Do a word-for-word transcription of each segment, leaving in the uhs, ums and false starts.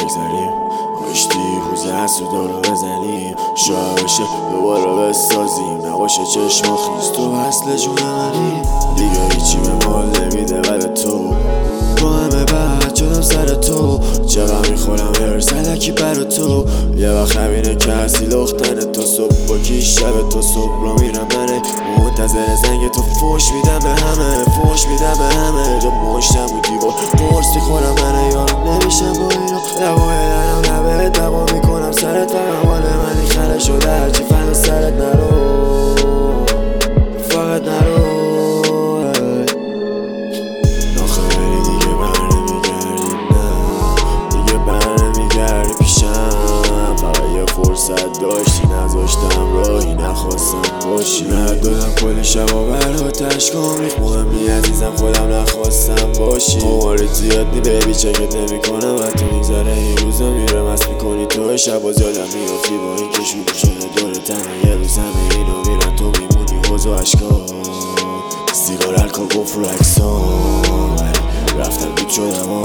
بگذریم آشتی روز حسودا رو بزنیم شاید بشه دوباره بسازیم نباشه چشم و خیز تو وصل جون منی دیگه هیچی به مال نمیده بعد تو با همه بعد شدم سر تو چقدر میخورم هرس علکی برا تو یه وقت همینه که هستی لختن تو صبح با کی شب تو صبح را میرم منه منتظر زنگ تو فوش میدم به همه فوش میدم به همه جا مشتم و دیوار قرص میخورم منه یارم نمیشم با اینا لبای لنم لبه دوا میکنم سرت فقط مال منی خره شده هرچی فن سرت نرو فقط نرو فرصت داشتی نذاشتم راهی نخواستم باشی ندادم کلی شبا براتش کن ریخ مهمی عزیزم خودم نخواستم باشی مواردی زیاد نی بیبی چکت نمی کنم حتی میگذره این روزا میره مست میکنی تو شب باز یادم میافتی با این که شروع شده دور تنه یه روز همه اینا میرن تو میمونی حوض و عشقا سیگار الکل گفت رو اکسان رفتم دود شدم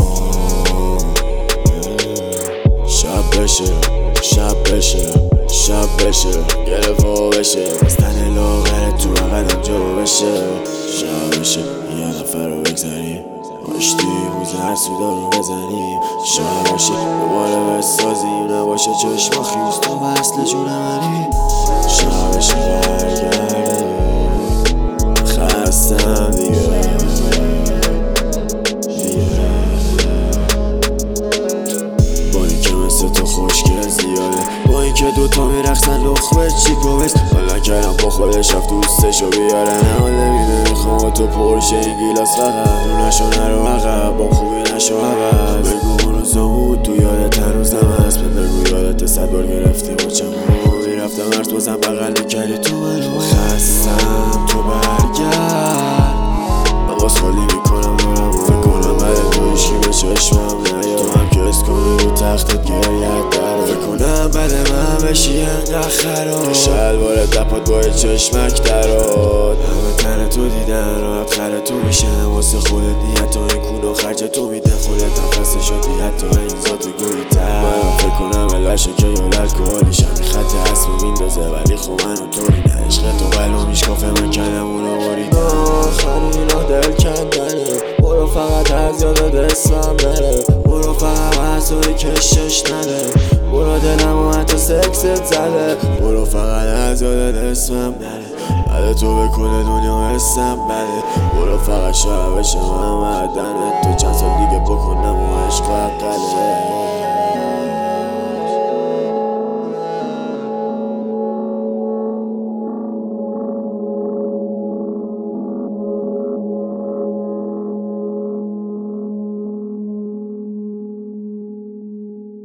شب بشه شب بشه شب بشه گرفا بشه از تن لاغره تو بغلم جا بشه شب بشه یه نفر رو بگذاریم آشتی روز حسودا رو بزنیم شب بشه دوباره بسازیم نباشه چشم و خیز تو وصل جون منی شب بشه برگردیم خستم دیگه تو خوشگل زیاده با اینکه دوتا میرقصن لخمه چیک و بس حالا کردم با خودش رفت دوستشو بیاره نه حال نمیده میخوام تو پرشه این گیلاس فقط رو نشو نرو عقب با خوبی نشو عوض بگو اون روزا بود تو یادت هنوزم هست من بگو یادت صد بار گرفتی با چمون میرفتم هرس بازم بغل میکردی تو منو خستم تو برگرد من باز خالی میکنم دارم فکر کنم بعد تو هیچکی به چشمم نیاد تو هم که اس کنی رو تختت گریت داره فکر کنم بعد من بشی انقدر خراب شلوار دپات با چشمک دراد همه تن تو دیدن راحت خره تو میشن واسه خودت نیت تا این کونو خرج تو میدن خودت نفسه شدی حتی این ذات گویی تر من فکر کنم الوشه که یاد الکوالیشم این خط اسمو میندازه ولی خب منو طوری نه عشق تو قلو میشکافه من کلم اونو باریدم آخر اینا دل کندنه برو فقط از یاد دستم بره برو فقط وحضایی کشش نده برو دلم و حتی سکست زده برو فقط از یاد دستم نره بعد تو به کل دنیا حسم بده برو فقط شاید بشه من معدنت تو چند سال دیگه بکنم و عشق قله